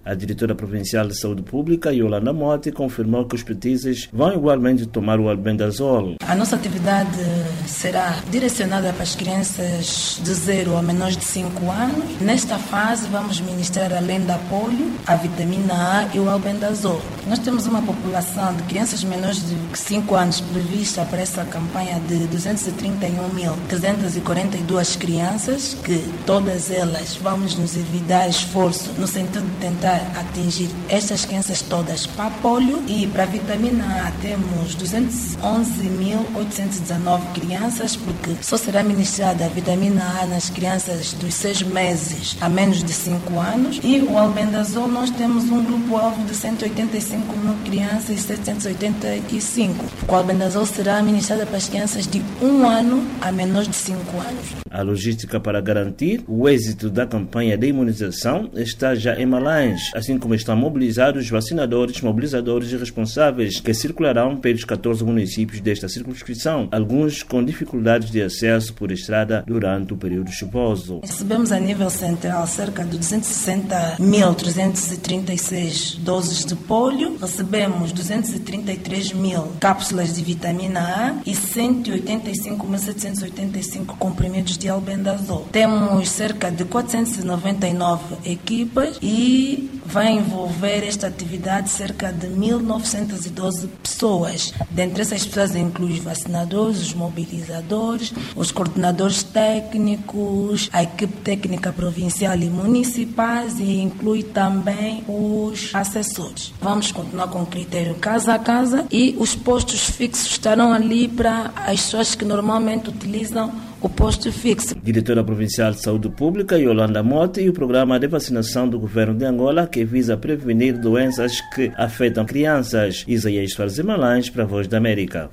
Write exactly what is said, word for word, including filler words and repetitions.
A diretora provincial de saúde pública, Yolanda Motti, confirmou que os petizes vão igualmente tomar o albendazol. A nossa atividade será direcionada para as crianças de zero a menores de cinco anos. Nesta fase vamos ministrar, além da polio, a vitamina A e o albendazol. Nós temos uma população de crianças menores de cinco anos prevista para essa campanha de duzentos e trinta e um mil trezentas e quarenta e duas crianças, que todas elas vamos nos envidar esforço no sentido de tentar atingir estas crianças todas para a polio, e para a vitamina A temos duzentos e onze mil oitocentos e dezenove crianças, porque só será ministrada a vitamina A nas crianças dos seis meses a menos de cinco anos, e o albendazol nós temos um grupo-alvo de cento e oitenta e cinco mil crianças e setecentos e oitenta e cinco. O albendazol será ministrada para as crianças de um ano a menores de cinco anos. A logística para garantir o êxito da campanha de imunização está já em Malães, assim como estão mobilizados vacinadores, mobilizadores e responsáveis que circularão pelos catorze municípios desta circunscrição, alguns com dificuldades de acesso por estrada durante o período chuvoso. Recebemos a nível central cerca de duzentos e sessenta mil trezentos e trinta e seis doses de polio, recebemos duzentos e trinta e três mil cápsulas de vitamina A e cento e oitenta e cinco mil setecentos e oitenta e cinco comprimidos de albendazol. Temos cerca de quatrocentos e noventa e nove equipas e vai envolver esta atividade cerca de mil novecentas e doze pessoas. Dentre essas pessoas inclui os vacinadores, os mobilizadores, os coordenadores técnicos, a equipe técnica provincial e municipais, e inclui também os assessores. Vamos continuar com o critério casa a casa, e os postos fixos estarão ali para as pessoas que normalmente utilizam o posto fixo. Diretora Provincial de Saúde Pública, Yolanda Motti, e o programa de vacinação do Governo de Angola, que visa prevenir doenças que afetam crianças. Isaías Soares de Malães, para a Voz da América.